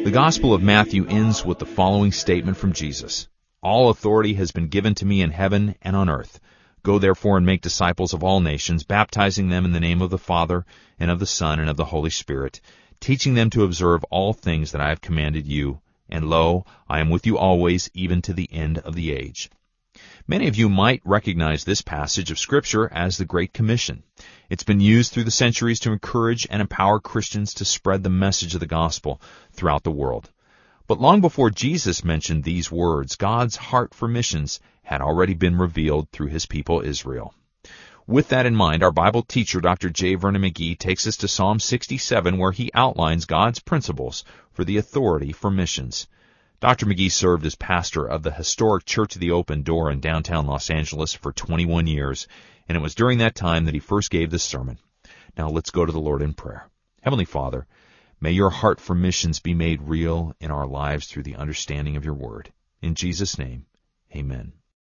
The Gospel of Matthew ends with the following statement from Jesus. All authority has been given to me in heaven and on earth. Go therefore and make disciples of all nations, baptizing them in the name of the Father, and of the Son, and of the Holy Spirit, teaching them to observe all things that I have commanded you. And lo, I am with you always, even to the end of the age. Many of you might recognize this passage of Scripture as the Great Commission. It's been used through the centuries to encourage and empower Christians to spread the message of the gospel throughout the world. But long before Jesus mentioned these words, God's heart for missions had already been revealed through his people Israel. With that in mind, our Bible teacher, Dr. J. Vernon McGee, takes us to Psalm 67, where he outlines God's principles for the authority for missions. Dr. McGee served as pastor of the historic Church of the Open Door in downtown Los Angeles for 21 years, and it was during that time that he first gave this sermon. Now let's go to the Lord in prayer. Heavenly Father, may your heart for missions be made real in our lives through the understanding of your word. In Jesus' name, amen.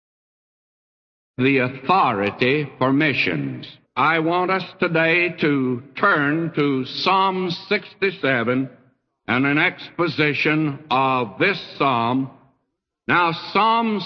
The authority for missions. I want us today to turn to Psalm 67 and an exposition of this psalm. Now, Psalm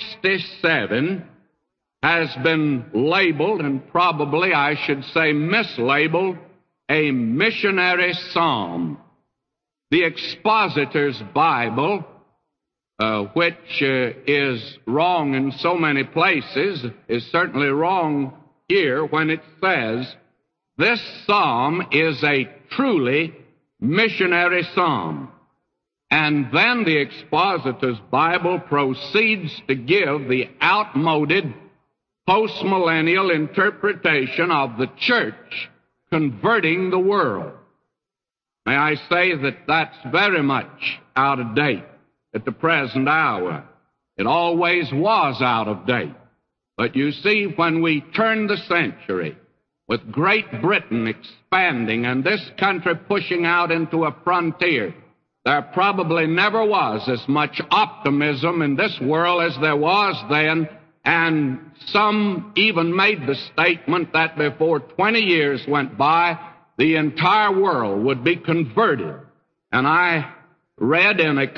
67 has been labeled, and probably I should say mislabeled, a missionary psalm. The Expositor's Bible, which is wrong in so many places, is certainly wrong here when it says, this psalm is a truly missionary psalm. And then the Expositor's Bible proceeds to give the outmoded postmillennial interpretation of the church converting the world. May I say that that's very much out of date at the present hour. It always was out of date. But you see, when we turn the century, with Great Britain expanding and this country pushing out into a frontier, there probably never was as much optimism in this world as there was then, and some even made the statement that before 20 years went by, the entire world would be converted. And I read in a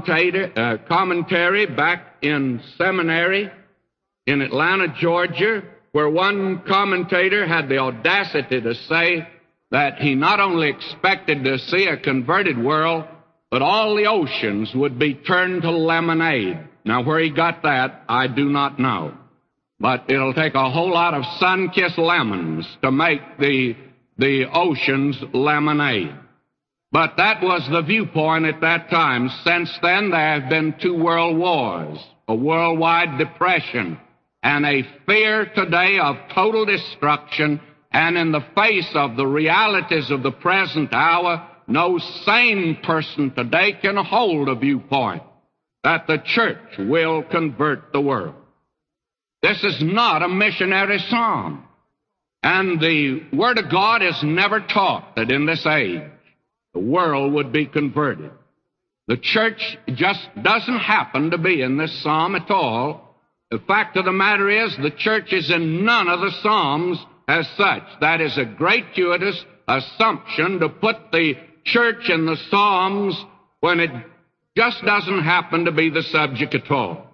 commentary back in seminary in Atlanta, Georgia, where one commentator had the audacity to say that he not only expected to see a converted world, but all the oceans would be turned to lemonade. Now, where he got that, I do not know. But it'll take a whole lot of sun-kissed lemons to make the oceans lemonade. But that was the viewpoint at that time. Since then, there have been 2 world wars, a worldwide depression, and a fear today of total destruction. And in the face of the realities of the present hour, no sane person today can hold a viewpoint that the church will convert the world. This is not a missionary psalm. And the Word of God is never taught that in this age the world would be converted. The church just doesn't happen to be in this psalm at all. The fact of the matter is, the church is in none of the psalms as such. That is a gratuitous assumption to put the church in the psalms when it just doesn't happen to be the subject at all.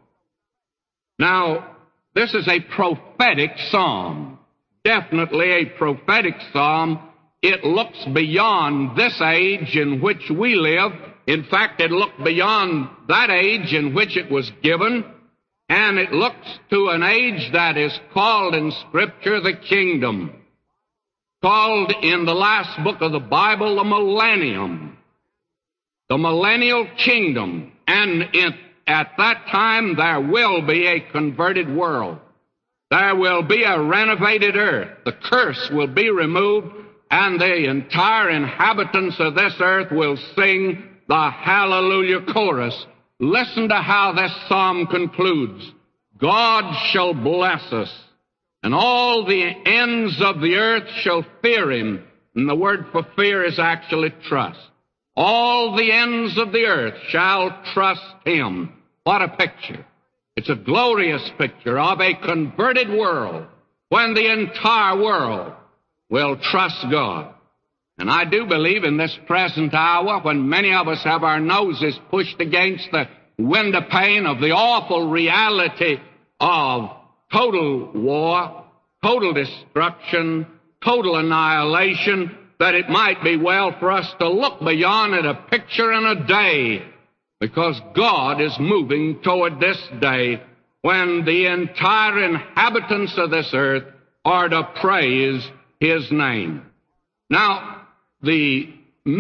Now, this is a prophetic psalm, definitely a prophetic psalm. It looks beyond this age in which we live. In fact, it looked beyond that age in which it was given, and it looks to an age that is called in Scripture the kingdom, called in the last book of the Bible the millennium, the millennial kingdom. And at that time there will be a converted world. There will be a renovated earth. The curse will be removed, and the entire inhabitants of this earth will sing the Hallelujah chorus. Listen to how this psalm concludes. God shall bless us, and all the ends of the earth shall fear him. And the word for fear is actually trust. All the ends of the earth shall trust him. What a picture. It's a glorious picture of a converted world when the entire world will trust God. And I do believe in this present hour, when many of us have our noses pushed against the window pane of the awful reality of total war, total destruction, total annihilation, that it might be well for us to look beyond at a picture and a day, because God is moving toward this day when the entire inhabitants of this earth are to praise His name. Now, the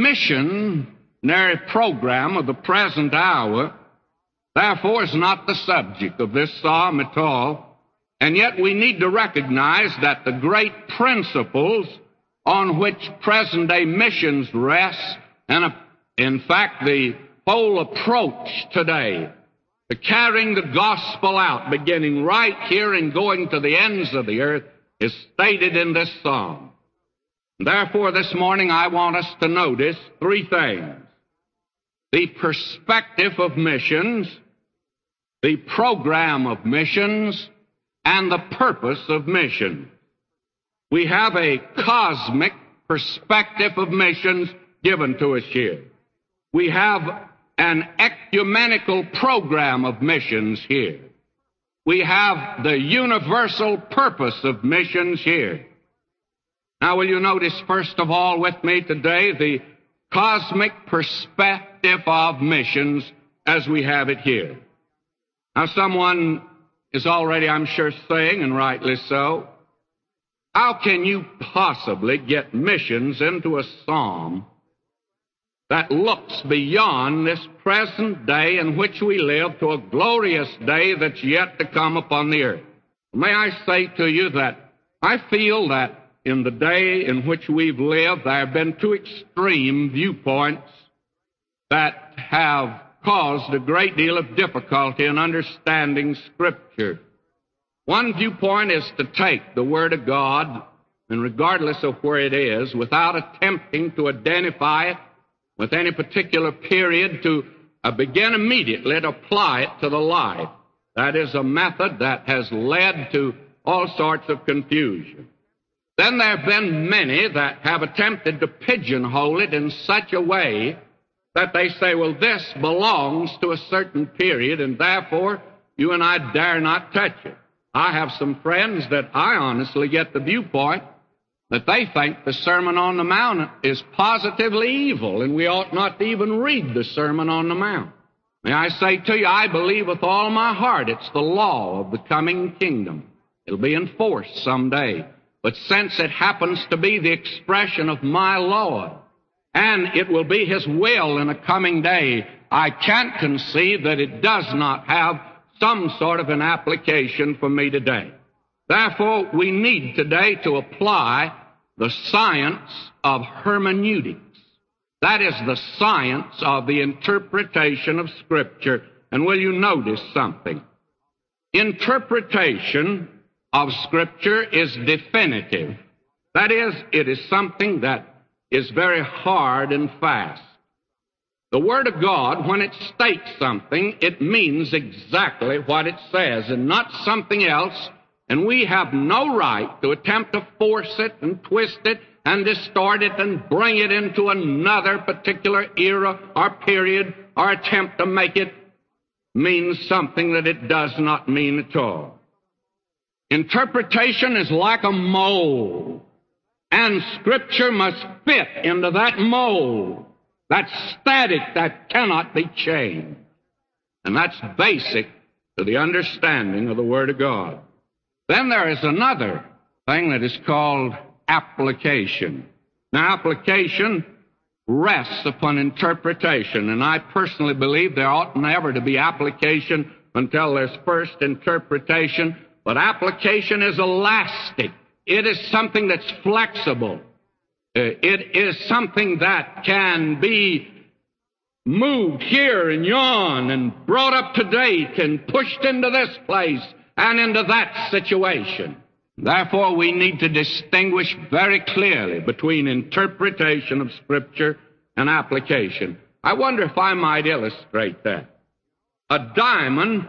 missionary program of the present hour, therefore, is not the subject of this psalm at all, and yet we need to recognize that the great principles on which present-day missions rest, and in fact the whole approach today to carrying the gospel out, beginning right here and going to the ends of the earth, is stated in this psalm. Therefore, this morning I want us to notice three things: the perspective of missions, the program of missions, and the purpose of missions. We have a cosmic perspective of missions given to us here. We have an ecumenical program of missions here. We have the universal purpose of missions here. Now, will you notice, first of all, with me today, the cosmic perspective of missions as we have it here. Now, someone is already, I'm sure, saying, and rightly so, how can you possibly get missions into a psalm that looks beyond this present day in which we live to a glorious day that's yet to come upon the earth? May I say to you that I feel that in the day in which we've lived, there have been two extreme viewpoints that have caused a great deal of difficulty in understanding Scripture. One viewpoint is to take the Word of God, and regardless of where it is, without attempting to identify it with any particular period, to begin immediately to apply it to the life. That is a method that has led to all sorts of confusion. Then there have been many that have attempted to pigeonhole it in such a way that they say, well, this belongs to a certain period, and therefore you and I dare not touch it. I have some friends that I honestly get the viewpoint that they think the Sermon on the Mount is positively evil, and we ought not to even read the Sermon on the Mount. May I say to you, I believe with all my heart it's the law of the coming kingdom. It'll be enforced someday. But since it happens to be the expression of my Lord, and it will be His will in a coming day, I can't conceive that it does not have some sort of an application for me today. Therefore, we need today to apply the science of hermeneutics. That is the science of the interpretation of Scripture. And will you notice something? Interpretation of Scripture is definitive. That is, it is something that is very hard and fast. The Word of God, when it states something, it means exactly what it says and not something else, and we have no right to attempt to force it and twist it and distort it and bring it into another particular era or period or attempt to make it mean something that it does not mean at all. Interpretation is like a mold, and Scripture must fit into that mold. That's static, that cannot be changed. And that's basic to the understanding of the Word of God. Then there is another thing that is called application. Now, application rests upon interpretation, and I personally believe there ought never to be application until there's first interpretation. But application is elastic. It is something that's flexible. It is something that can be moved here and yon and brought up to date and pushed into this place and into that situation. Therefore, we need to distinguish very clearly between interpretation of Scripture and application. I wonder if I might illustrate that. A diamond,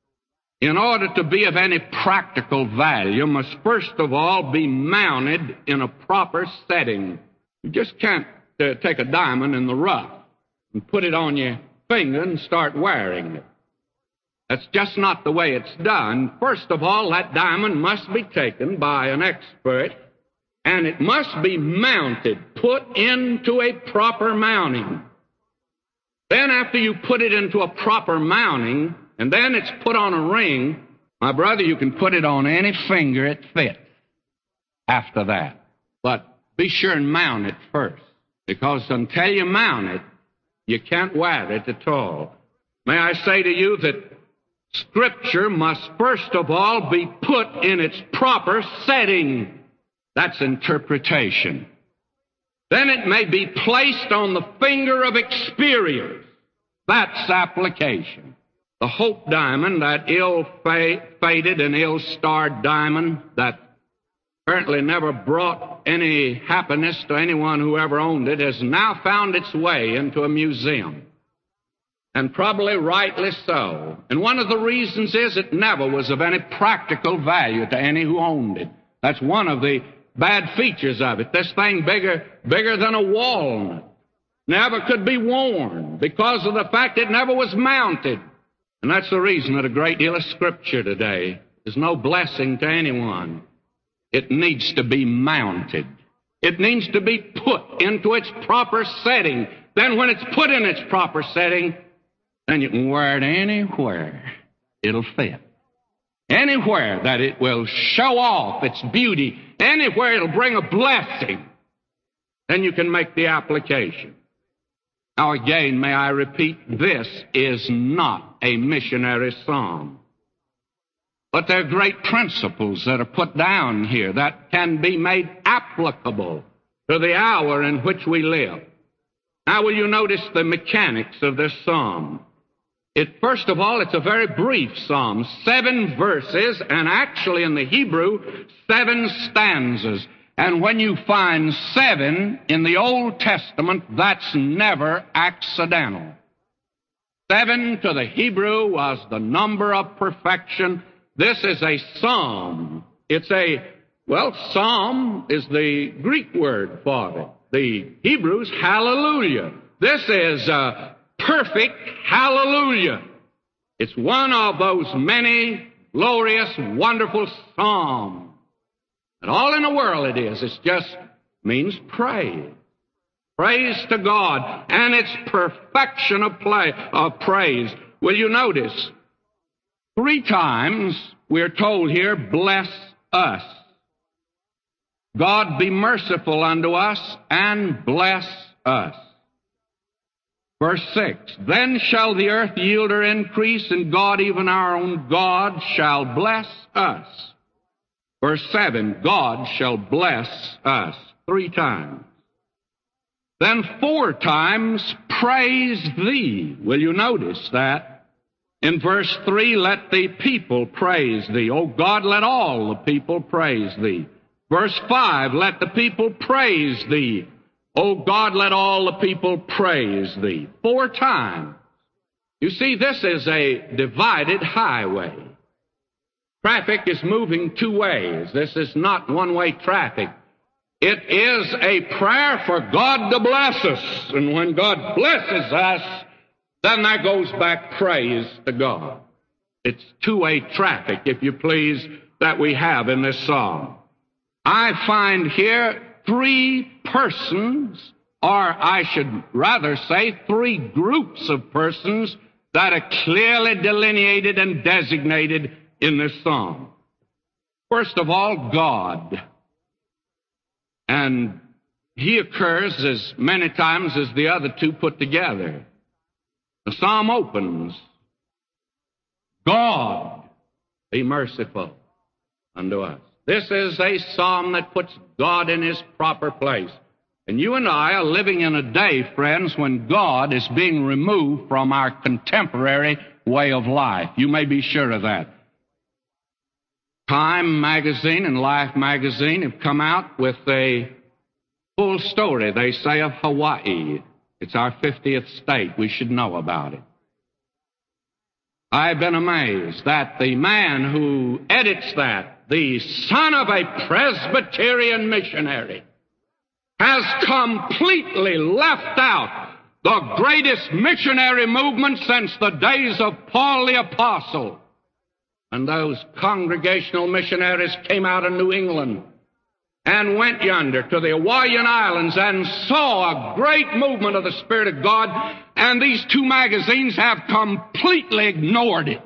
in order to be of any practical value, must first of all be mounted in a proper setting. You just can't take a diamond in the rough and put it on your finger and start wearing it. That's just not the way it's done. First of all, that diamond must be taken by an expert, and it must be mounted, put into a proper mounting. Then after you put it into a proper mounting, and then it's put on a ring, my brother, you can put it on any finger it fits after that. But be sure and mount it first, because until you mount it, you can't wear it at all. May I say to you that Scripture must first of all be put in its proper setting. That's interpretation. Then it may be placed on the finger of experience. That's application. The Hope diamond, that ill-fated and ill-starred diamond that apparently never brought any happiness to anyone who ever owned it, has now found its way into a museum. And probably rightly so. And one of the reasons is it never was of any practical value to any who owned it. That's one of the bad features of it. This thing bigger than a walnut. Never could be worn because of the fact it never was mounted. And that's the reason that a great deal of Scripture today is no blessing to anyone. It needs to be mounted. It needs to be put into its proper setting. Then when it's put in its proper setting, then you can wear it anywhere. It'll fit. Anywhere that it will show off its beauty, anywhere it'll bring a blessing, then you can make the application. Now again, may I repeat, this is not a missionary psalm. But there are great principles that are put down here that can be made applicable to the hour in which we live. Now will you notice the mechanics of this psalm? First of all, it's a very brief psalm, 7 verses, and actually in the Hebrew, 7 stanzas. And when you find 7 in the Old Testament, that's never accidental. 7 to the Hebrew was the number of perfection. This is a psalm. Psalm is the Greek word for it. The Hebrew's hallelujah. This is perfect hallelujah. It's one of those many glorious, wonderful psalms. And all in the world it is. It just means praise. Praise to God. And it's perfection of praise. Will you notice? 3 times we're told here, bless us. God be merciful unto us and bless us. Verse 6, then shall the earth yield her increase, and God, even our own God, shall bless us. Verse 7, God shall bless us. 3 times. Then 4 times, praise thee. Will you notice that? In verse 3, let the people praise thee. O God, let all the people praise thee. Verse 5, let the people praise thee. O God, let all the people praise thee. 4 times. You see, this is a divided highway. Traffic is moving 2 ways. This is not one-way traffic. It is a prayer for God to bless us. And when God blesses us, then there goes back praise to God. It's 2-way traffic, if you please, that we have in this psalm. I find here 3 persons, or I should rather say 3 groups of persons that are clearly delineated and designated in this psalm. First of all, God. And he occurs as many times as the other 2 put together. The psalm opens, God, be merciful unto us. This is a psalm that puts God in his proper place. And you and I are living in a day, friends, when God is being removed from our contemporary way of life. You may be sure of that. Time magazine and Life magazine have come out with a full story, they say, of Hawaii. It's our 50th state. We should know about it. I've been amazed that the man who edits that, the son of a Presbyterian missionary, has completely left out the greatest missionary movement since the days of Paul the Apostle. And those congregational missionaries came out of New England and went yonder to the Hawaiian Islands and saw a great movement of the Spirit of God, and these two magazines have completely ignored it.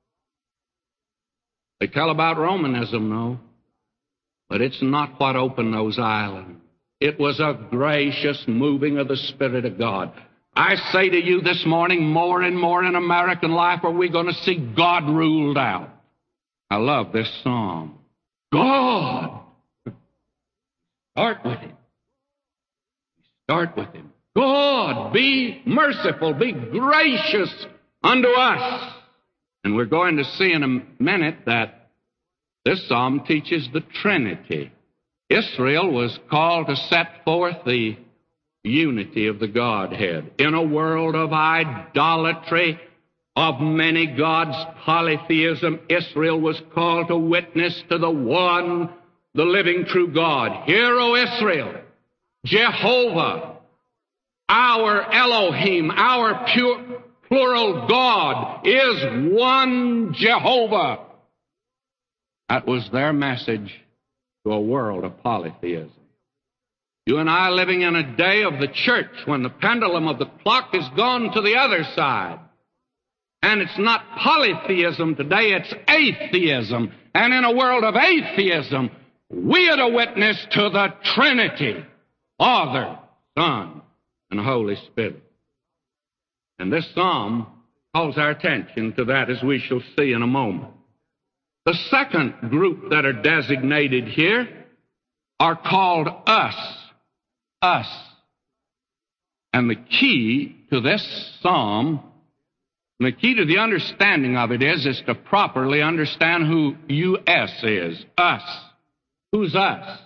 They tell about Romanism, though, but it's not what opened those islands. It was a gracious moving of the Spirit of God. I say to you this morning, more and more in American life are we going to see God ruled out. I love this psalm. God. Start with Him. Start with Him. God, be merciful, be gracious unto us. And we're going to see in a minute that this psalm teaches the Trinity. Israel was called to set forth the unity of the Godhead. In a world of idolatry, of many gods, polytheism, Israel was called to witness to the one, the living true God. Hear, O Israel, Jehovah, our Elohim, our plural God, is one Jehovah. That was their message to a world of polytheism. You and I are living in a day of the church when the pendulum of the clock has gone to the other side. And it's not polytheism today, it's atheism. And in a world of atheism, we are to witness to the Trinity, Father, Son, and Holy Spirit. And this psalm calls our attention to that, as we shall see in a moment. The second group that are designated here are called us. Us. And the key to this psalm, the key to the understanding of it is to properly understand who U.S. is. Us. Who's us?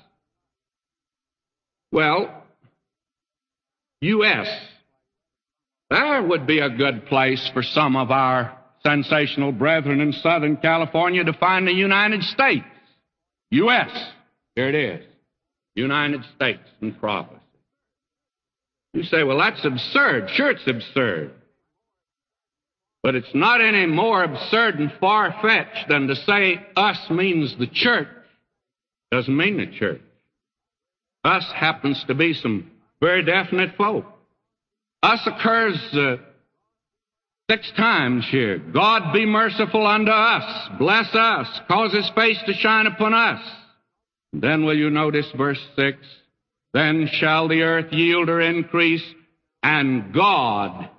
Well, U.S. There would be a good place for some of our sensational brethren in Southern California to find the United States. U.S. Here it is. United States in prophecy. You say, well, that's absurd. Sure, it's absurd. But it's not any more absurd and far-fetched than to say us means the church. Doesn't mean the church. Us happens to be some very definite folk. Us occurs 6 times here. God be merciful unto us. Bless us. Cause His face to shine upon us. Then will you notice verse 6? Then shall the earth yield her increase, and God,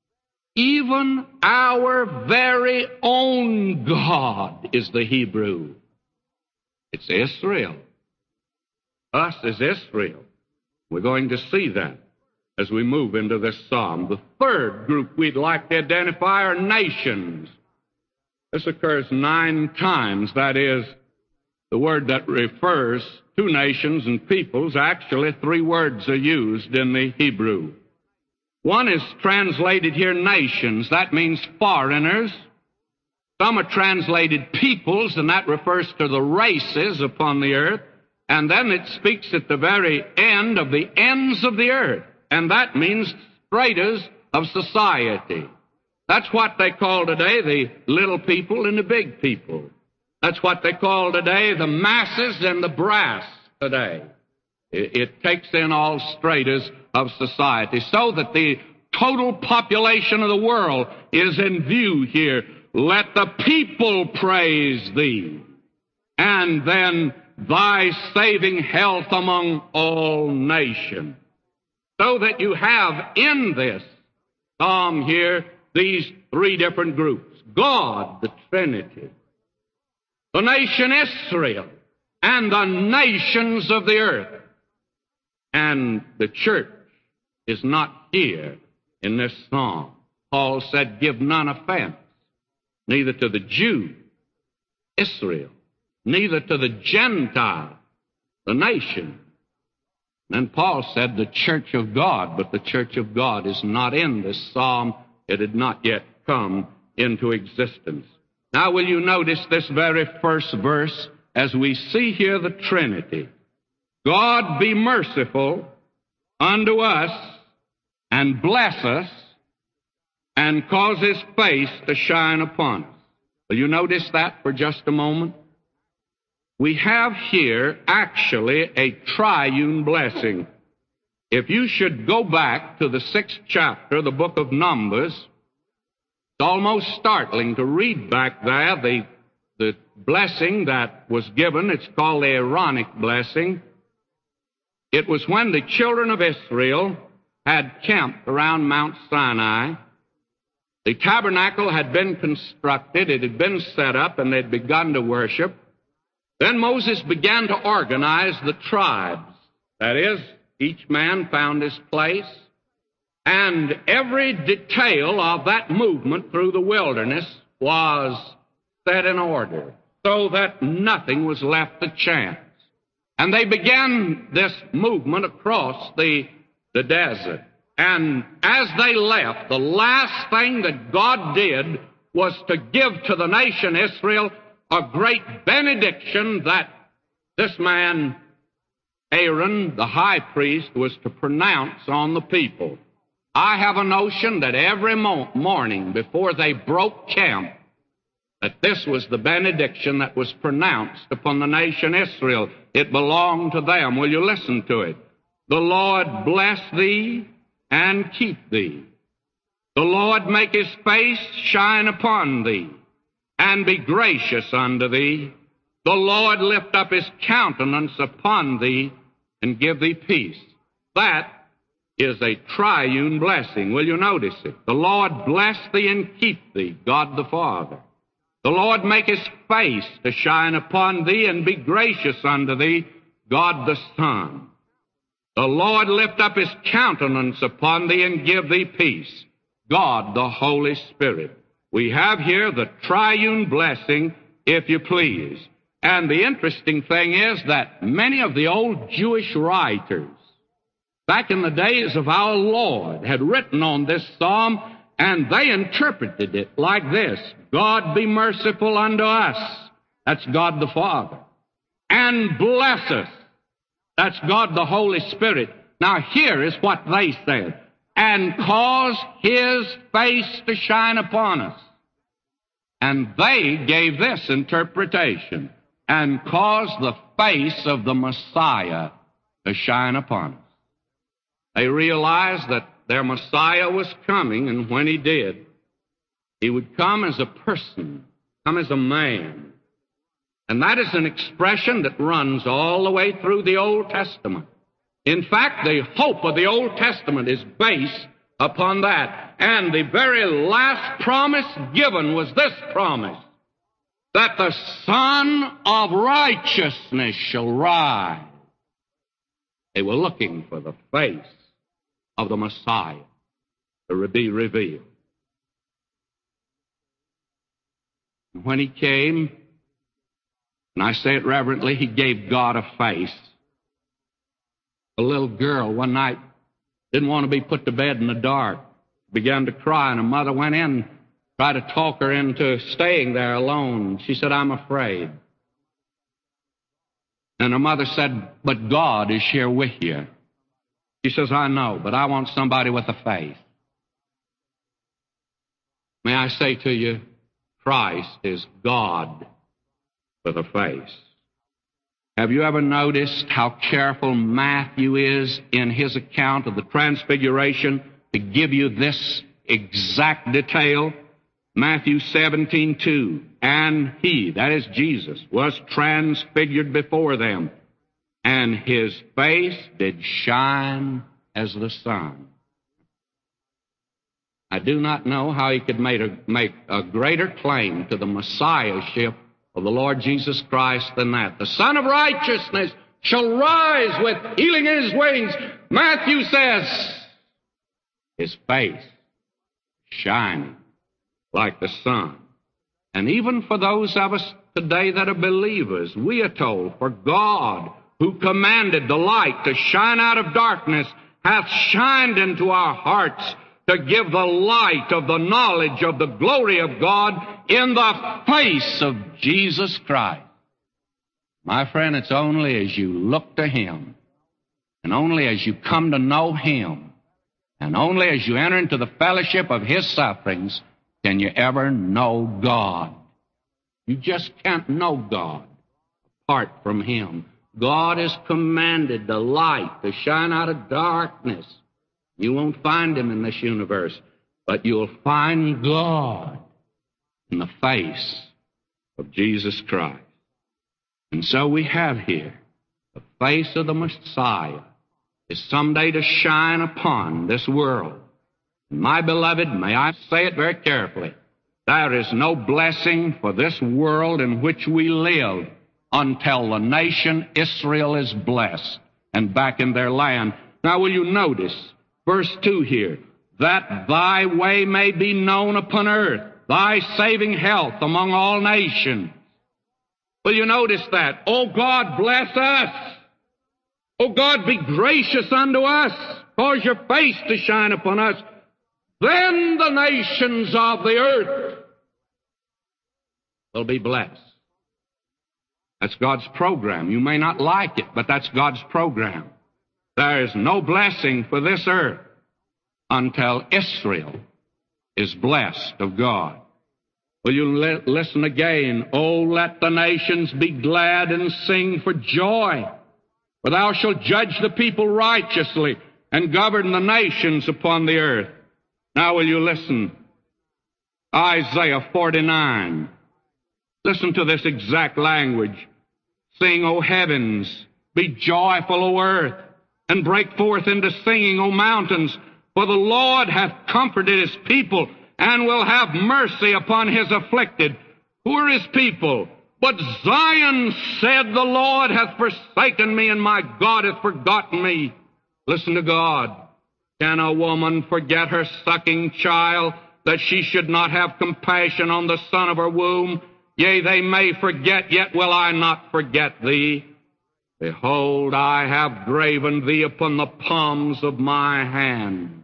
even our very own God, is the Hebrew. It's Israel. Us is Israel. We're going to see that as we move into this psalm. The third group we'd like to identify are nations. This occurs 9 times. That is, the word that refers to nations and peoples. Actually, 3 words are used in the Hebrew. One is translated here nations. That means foreigners. Some are translated peoples, and that refers to the races upon the earth. And then it speaks at the very end of the ends of the earth. And that means stratas of society. That's what they call today the little people and the big people. That's what they call today the masses and the brass today. It takes in all stratas of society, so that the total population of the world is in view here. Let the people praise Thee, and then Thy saving health among all nations. So that you have in this psalm here these 3 different groups. God, the Trinity, the nation Israel, and the nations of the earth. And the church is not here in this psalm. Paul said, give none offense, neither to the Jew, Israel, neither to the Gentile, the nation. And Paul said the church of God, but the church of God is not in this psalm. It had not yet come into existence. Now will you notice this very first verse as we see here the Trinity. God be merciful unto us, and bless us, and cause his face to shine upon us. Will you notice that for just a moment? We have here actually a triune blessing. If you should go back to the 6th chapter of the book of Numbers, it's almost startling to read back there the blessing that was given. It's called the Aaronic blessing. It was when the children of Israel had camped around Mount Sinai. The tabernacle had been constructed, it had been set up, and they'd begun to worship. Then Moses began to organize the tribes. That is, each man found his place, and every detail of that movement through the wilderness was set in order, so that nothing was left to chance. And they began this movement across the desert. And as they left, the last thing that God did was to give to the nation Israel a great benediction that this man, Aaron, the high priest, was to pronounce on the people. I have a notion that every morning before they broke camp, that this was the benediction that was pronounced upon the nation Israel. It belonged to them. Will you listen to it? The Lord bless thee and keep thee. The Lord make his face shine upon thee, and be gracious unto thee. The Lord lift up his countenance upon thee, and give thee peace. That is a triune blessing. Will you notice it? The Lord bless thee and keep thee, God the Father. The Lord make his face to shine upon thee, and be gracious unto thee, God the Son. The Lord lift up his countenance upon thee, and give thee peace, God the Holy Spirit. We have here the triune blessing, if you please. And the interesting thing is that many of the old Jewish writers, back in the days of our Lord, had written on this psalm, and they interpreted it like this: God be merciful unto us. That's God the Father. And bless us. That's God the Holy Spirit. Now here is what they said: and cause his face to shine upon us. And they gave this interpretation: and cause the face of the Messiah to shine upon us. They realized that their Messiah was coming, and when he did, he would come as a person, come as a man. And that is an expression that runs all the way through the Old Testament. In fact, the hope of the Old Testament is based upon that. And the very last promise given was this promise: that the Son of Righteousness shall rise. They were looking for the face of the Messiah to be revealed. And when he came, and I say it reverently, he gave God a face. A little girl one night didn't want to be put to bed in the dark, began to cry, and her mother went in, tried to talk her into staying there alone. She said, "I'm afraid." And her mother said, "But God is here with you." She says, "I know, but I want somebody with a face." May I say to you, Christ is God with a face. Have you ever noticed how careful Matthew is in his account of the Transfiguration to give you this exact detail? Matthew 17:2, and he, that is Jesus, was transfigured before them, and his face did shine as the sun. I do not know how he could make a greater claim to the Messiahship of the Lord Jesus Christ than that. The Son of Righteousness shall rise with healing in his wings. Matthew says, his face shining like the sun. And even for those of us today that are believers, we are told, for God, who commanded the light to shine out of darkness, hath shined into our hearts to give the light of the knowledge of the glory of God in the face of Jesus Christ. My friend, it's only as you look to him And only as you come to know Him, and only as you enter into the fellowship of His sufferings, can you ever know God. You just can't know God apart from Him. God has commanded the light to shine out of darkness. You won't find Him in this universe, but you'll find God in the face of Jesus Christ. And so we have here the face of the Messiah is someday to shine upon this world. And my beloved, may I say it very carefully, there is no blessing for this world in which we live until the nation Israel is blessed and back in their land. Now will you notice verse 2 here, that thy way may be known upon earth, thy saving health among all nations. Will you notice that? Oh God, bless us. Oh God, be gracious unto us. Cause your face to shine upon us. Then the nations of the earth will be blessed. That's God's program. You may not like it, but that's God's program. There is no blessing for this earth until Israel is blessed of God. Will you listen again? Oh, let the nations be glad and sing for joy. For thou shalt judge the people righteously and govern the nations upon the earth. Now will you listen? Isaiah 49. Listen to this exact language. Sing, O heavens, be joyful, O earth, and break forth into singing, O mountains, for the Lord hath comforted His people, and will have mercy upon His afflicted. Who are His people? But Zion said, the Lord hath forsaken me, and my God hath forgotten me. Listen to God. Can a woman forget her sucking child, that she should not have compassion on the son of her womb? Yea, they may forget, yet will I not forget thee. Behold, I have graven thee upon the palms of my hand.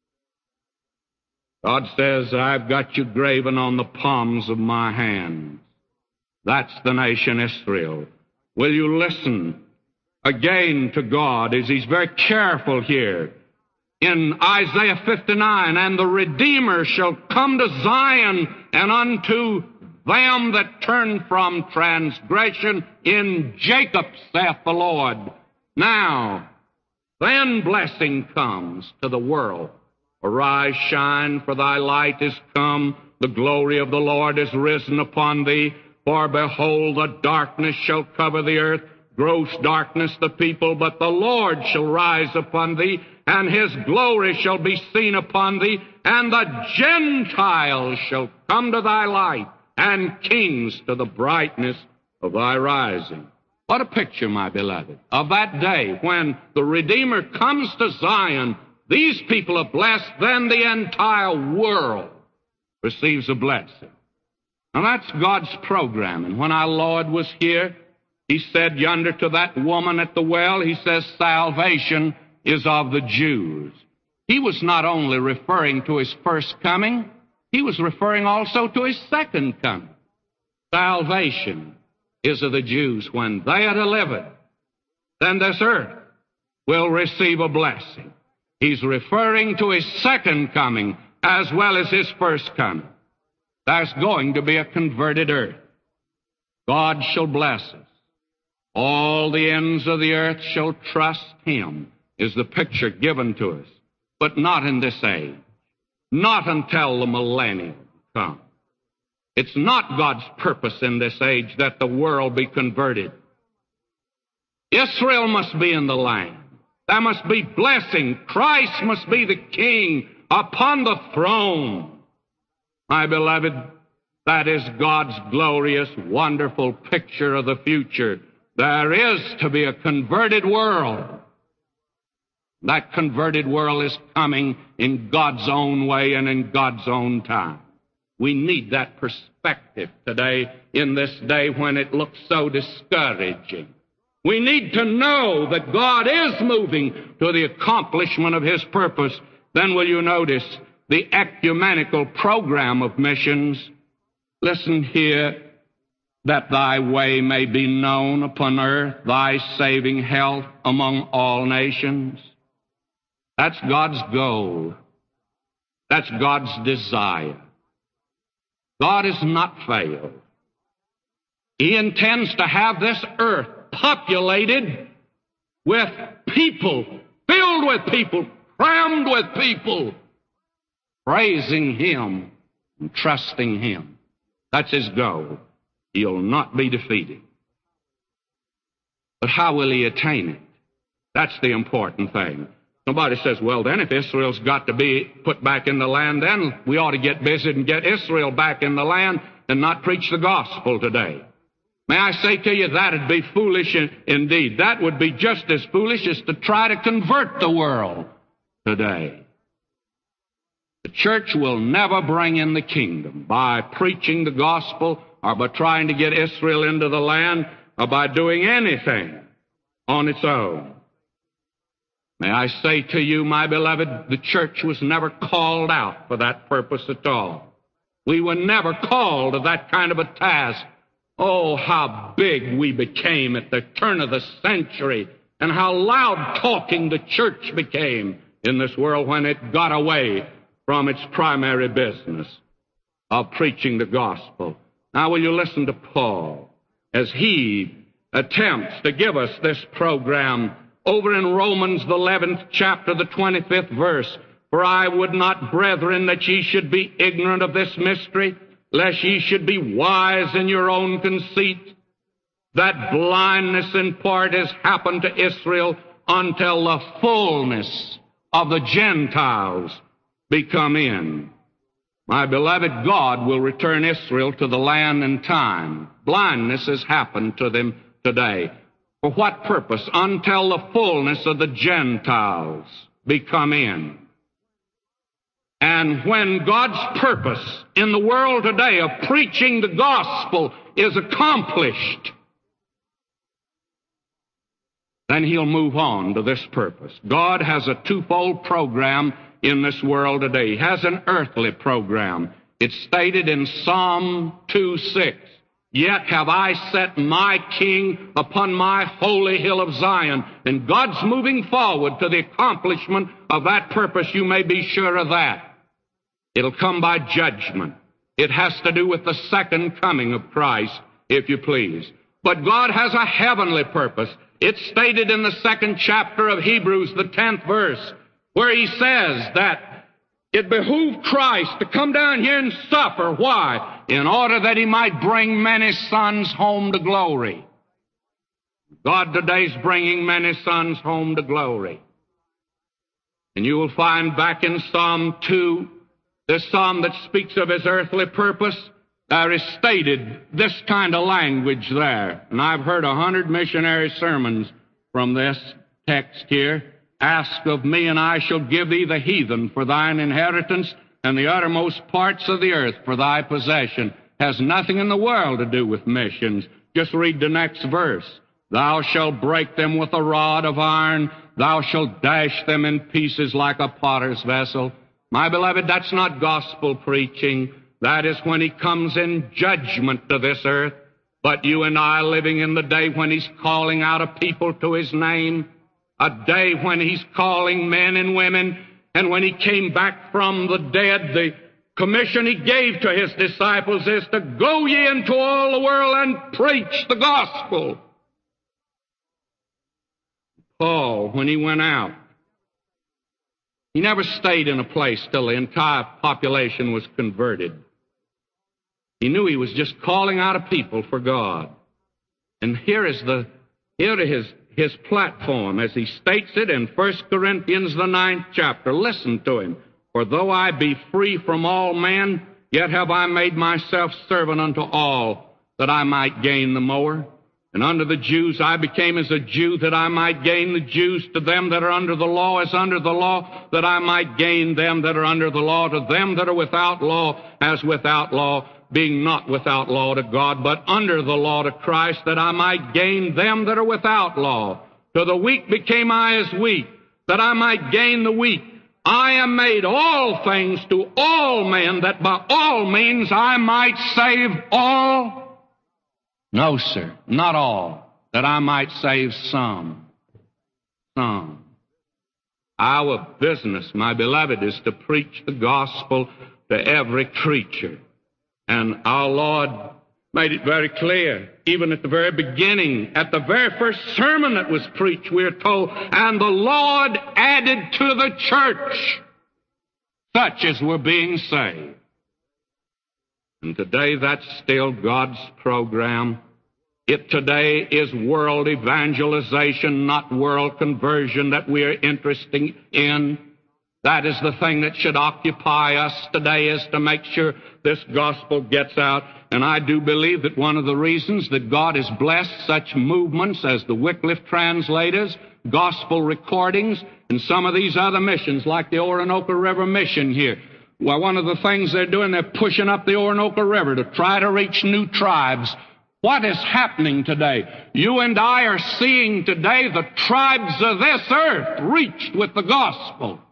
God says, I've got you graven on the palms of my hand. That's the nation Israel. Will you listen again to God as He's very careful here? In Isaiah 59, and the Redeemer shall come to Zion, and unto them that turn from transgression in Jacob, saith the Lord. Now, then blessing comes to the world. Arise, shine, for thy light is come. The glory of the Lord is risen upon thee. For behold, the darkness shall cover the earth, gross darkness the people, but the Lord shall rise upon thee, and His glory shall be seen upon thee, and the Gentiles shall come to thy light, and kings to the brightness of thy rising. What a picture, my beloved, of that day when the Redeemer comes to Zion. These people are blessed, then the entire world receives a blessing. Now that's God's program. And when our Lord was here, He said yonder to that woman at the well, He says, salvation is of the Jews. He was not only referring to His first coming, He was referring also to His second coming. Salvation is of the Jews. When they are delivered, then this earth will receive a blessing. He's referring to His second coming as well as His first coming. There's going to be a converted earth. God shall bless us. All the ends of the earth shall trust Him, is the picture given to us. But not in this age. Not until the millennium comes. It's not God's purpose in this age that the world be converted. Israel must be in the land. There must be blessing. Christ must be the King upon the throne. My beloved, that is God's glorious, wonderful picture of the future. There is to be a converted world. That converted world is coming in God's own way and in God's own time. We need that perspective today in this day when it looks so discouraging. We need to know that God is moving to the accomplishment of His purpose. Then will you notice the ecumenical program of missions? Listen here. that thy way may be known upon earth, thy saving health among all nations. That's God's goal. That's God's desire. God has not failed. He intends to have this earth populated with people, filled with people, crammed with people, praising Him and trusting Him. That's His goal. He'll not be defeated. But how will He attain it? That's the important thing. Somebody says, well, then, if Israel's got to be put back in the land, then we ought to get busy and get Israel back in the land and not preach the gospel today. May I say to you, that'd be foolish indeed. That would be just as foolish as to try to convert the world today. The church will never bring in the kingdom by preaching the gospel or by trying to get Israel into the land or by doing anything on its own. May I say to you, my beloved, the church was never called out for that purpose at all. We were never called to that kind of a task. Oh, how big we became at the turn of the century, and how loud-talking the church became in this world when it got away from its primary business of preaching the gospel. Now, will you listen to Paul as he attempts to give us this program over in Romans, the 11th chapter, the 25th verse. For I would not, brethren, that ye should be ignorant of this mystery, lest ye should be wise in your own conceit, that blindness in part has happened to Israel until the fullness of the Gentiles be come in. My beloved, God will return Israel to the land in time. Blindness has happened to them today. For what purpose? Until the fullness of the Gentiles be come in. And when God's purpose in the world today of preaching the gospel is accomplished, then He'll move on to this purpose. God has a twofold program in this world today. He has an earthly program. It's stated in Psalm 2:6. Yet have I set my King upon my holy hill of Zion. And God's moving forward to the accomplishment of that purpose. You may be sure of that. It'll come by judgment. It has to do with the second coming of Christ, if you please. But God has a heavenly purpose. It's stated in the 2nd chapter of Hebrews, the 10th verse, where He says that it behooved Christ to come down here and suffer. Why? In order that He might bring many sons home to glory. God today's bringing many sons home to glory. And you will find back in Psalm 2, this psalm that speaks of His earthly purpose, there is stated this kind of language there. And I've heard 100 missionary sermons from this text here. Ask of me, and I shall give thee the heathen for thine inheritance, and the uttermost parts of the earth for thy possession. Has nothing in the world to do with missions. Just read the next verse. Thou shalt break them with a rod of iron. Thou shalt dash them in pieces like a potter's vessel. My beloved, that's not gospel preaching. That is when He comes in judgment to this earth. But you and I living in the day when He's calling out a people to His name, a day when He's calling men and women, and when He came back from the dead, the commission He gave to His disciples is to go ye into all the world and preach the gospel. Paul, when he went out, he never stayed in a place till the entire population was converted. He knew he was just calling out a people for God. And here is his platform as he states it in 1 Corinthians, the 9th chapter. Listen to him. For though I be free from all men, yet have I made myself servant unto all, that I might gain the more. And unto the Jews I became as a Jew, that I might gain the Jews. To them that are under the law as under the law, that I might gain them that are under the law. To them that are without law as without law, being not without law to God, but under the law to Christ, that I might gain them that are without law. To the weak became I as weak, that I might gain the weak. I am made all things to all men, that by all means I might save all. No, sir, not all, that I might save some. Some. Our business, my beloved, is to preach the gospel to every creature. And our Lord made it very clear, even at the very beginning, at the very first sermon that was preached, we are told, and the Lord added to the church such as were being saved. And today that's still God's program. It today is world evangelization, not world conversion that we are interested in. That is the thing that should occupy us today, is to make sure this gospel gets out. And I do believe that one of the reasons that God has blessed such movements as the Wycliffe translators, gospel recordings, and some of these other missions like the Orinoco River mission here. Well, one of the things they're doing, they're pushing up the Orinoco River to try to reach new tribes. What is happening today? You and I are seeing today the tribes of this earth reached with the gospel.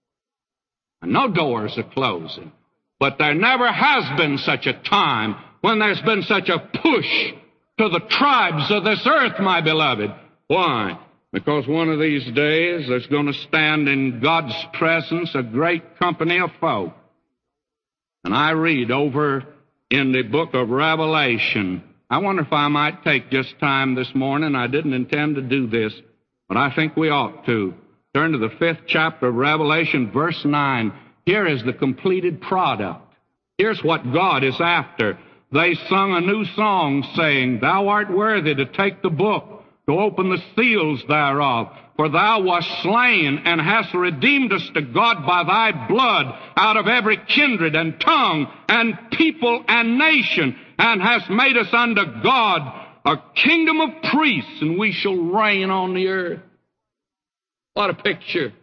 And no doors are closing. But there never has been such a time when there's been such a push to the tribes of this earth, my beloved. Why? Because one of these days there's going to stand in God's presence a great company of folk. And I read over in the book of Revelation. I wonder if I might take just time this morning. I didn't intend to do this, but I think we ought to. Turn to the 5th chapter of Revelation, verse 9. Here is the completed product. Here's what God is after. They sung a new song, saying, Thou art worthy to take the book, to open the seals thereof. For thou wast slain, and hast redeemed us to God by thy blood, out of every kindred and tongue and people and nation, and hast made us unto God a kingdom of priests, and we shall reign on the earth. What a picture.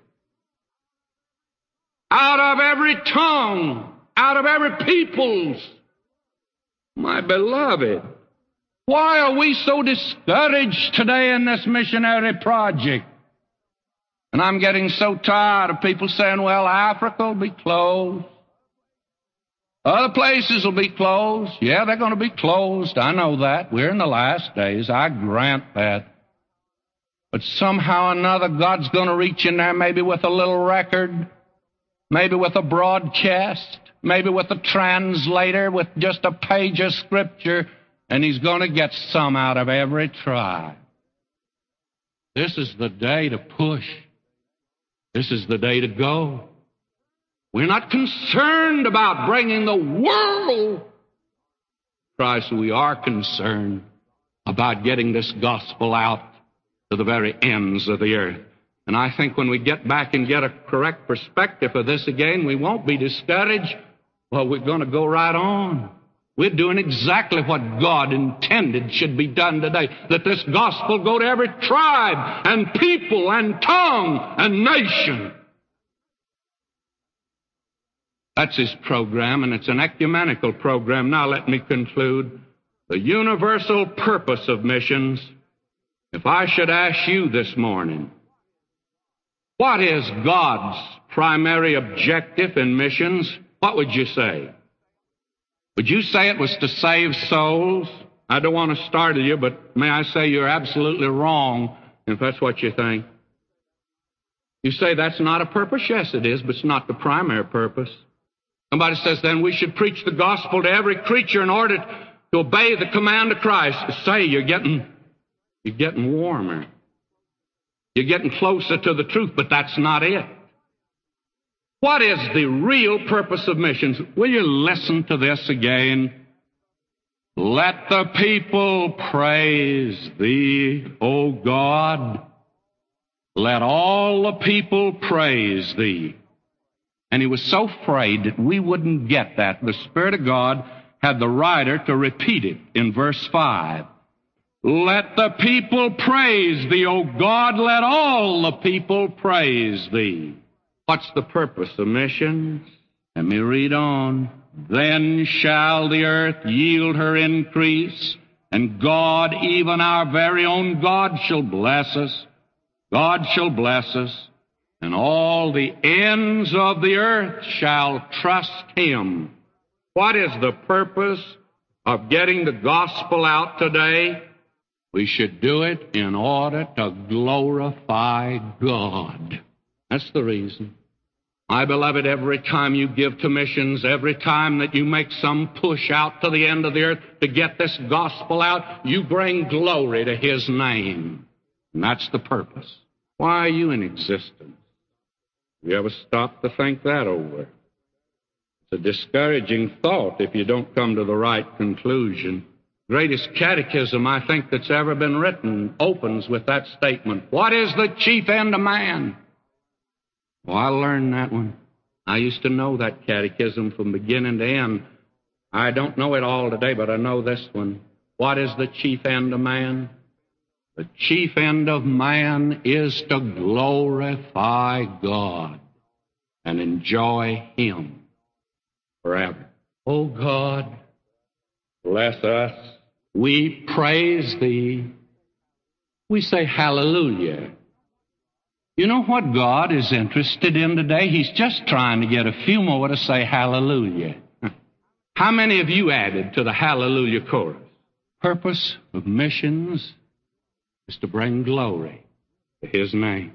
Out of every tongue, out of every peoples. My beloved, why are we so discouraged today in this missionary project? And I'm getting so tired of people saying, well, Africa will be closed. Other places will be closed. Yeah, they're going to be closed. I know that. We're in the last days. I grant that. But somehow or another, God's going to reach in there, maybe with a little record, maybe with a broadcast, maybe with a translator, with just a page of Scripture, and He's going to get some out of every tribe. This is the day to push. This is the day to go. We're not concerned about bringing the world to Christ. We are concerned about getting this gospel out to the very ends of the earth. And I think when we get back and get a correct perspective of this again, we won't be discouraged. Well, we're going to go right on. We're doing exactly what God intended should be done today, that this gospel go to every tribe and people and tongue and nation. That's His program, and it's an ecumenical program. Now let me conclude. The universal purpose of missions. If I should ask you this morning, what is God's primary objective in missions? What would you say? Would you say it was to save souls? I don't want to startle you, but may I say you're absolutely wrong if that's what you think. You say that's not a purpose? Yes, it is, but it's not the primary purpose. Somebody says, then we should preach the gospel to every creature in order to obey the command of Christ. Say, you're getting warmer. You're getting closer to the truth, but that's not it. What is the real purpose of missions? Will you listen to this again? Let the people praise Thee, O God. Let all the people praise Thee. And he was so afraid that we wouldn't get that. The Spirit of God had the writer to repeat it in verse 5. Let the people praise Thee, O God. Let all the people praise Thee. What's the purpose of missions? Let me read on. Then shall the earth yield her increase, and God, even our very own God, shall bless us. God shall bless us, and all the ends of the earth shall trust Him. What is the purpose of getting the gospel out today, we should do it in order to glorify God. That's the reason. My beloved, every time you give to missions, every time that you make some push out to the end of the earth to get this gospel out, you bring glory to His name. And that's the purpose. Why are you in existence? You ever stop to think that over? It's a discouraging thought if you don't come to the right conclusion. Greatest catechism, I think, that's ever been written opens with that statement. What is the chief end of man? Well, I learned that one. I used to know that catechism from beginning to end. I don't know it all today, but I know this one. What is the chief end of man? The chief end of man is to glorify God and enjoy Him forever. Oh God, bless us. We praise Thee. We say hallelujah. You know what God is interested in today? He's just trying to get a few more to say hallelujah. How many of you added to the hallelujah chorus? Purpose of missions is to bring glory to His name.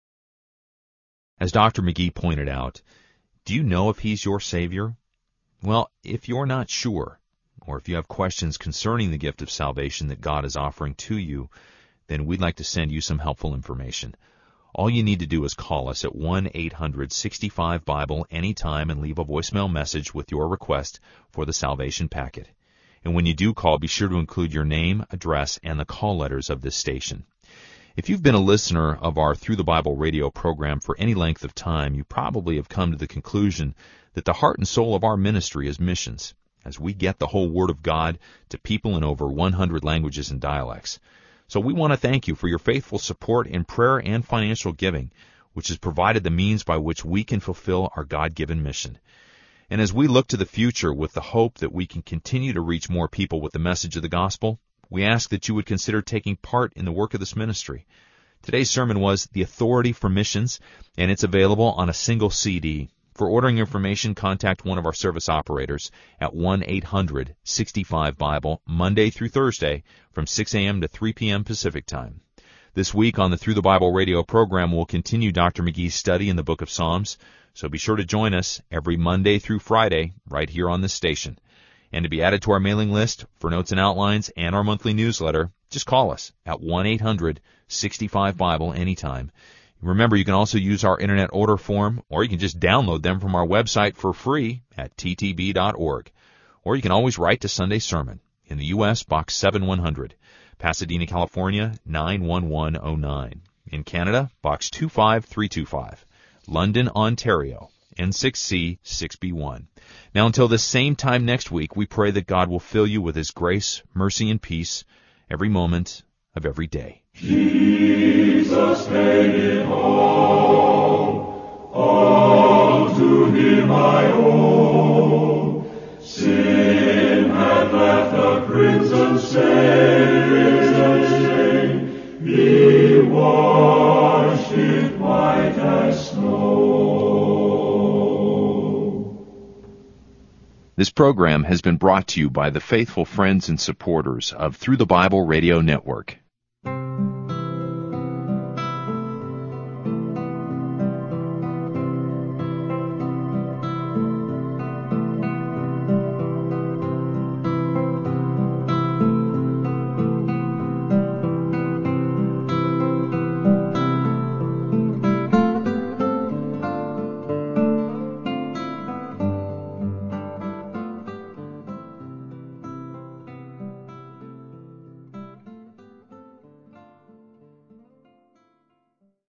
As Dr. McGee pointed out, do you know if He's your Savior? Well, if you're not sure, or if you have questions concerning the gift of salvation that God is offering to you, then we'd like to send you some helpful information. All you need to do is call us at 1-800-65-BIBLE anytime and leave a voicemail message with your request for the salvation packet. And when you do call, be sure to include your name, address, and the call letters of this station. If you've been a listener of our Through the Bible radio program for any length of time, you probably have come to the conclusion that the heart and soul of our ministry is missions, as we get the whole Word of God to people in over 100 languages and dialects. So we want to thank you for your faithful support in prayer and financial giving, which has provided the means by which we can fulfill our God-given mission. And as we look to the future with the hope that we can continue to reach more people with the message of the gospel, we ask that you would consider taking part in the work of this ministry. Today's sermon was The Authority for Missions, and it's available on a single CD. For ordering information, contact one of our service operators at 1-800-65-BIBLE, Monday through Thursday, from 6 a.m. to 3 p.m. Pacific Time. This week on the Through the Bible radio program, we'll continue Dr. McGee's study in the book of Psalms, so be sure to join us every Monday through Friday right here on this station. And to be added to our mailing list for notes and outlines and our monthly newsletter, just call us at 1-800-65-BIBLE anytime. Remember, you can also use our internet order form, or you can just download them from our website for free at ttb.org. Or you can always write to Sunday Sermon in the U.S., Box 7100, Pasadena, California, 91109. In Canada, Box 25325, London, Ontario, N6C 6B1. Now, until this same time next week, we pray that God will fill you with His grace, mercy, and peace every moment of every day. Jesus made it all to Him I owe. Sin had left a crimson stain, He washed it white as snow. This program has been brought to you by the faithful friends and supporters of Through the Bible Radio Network.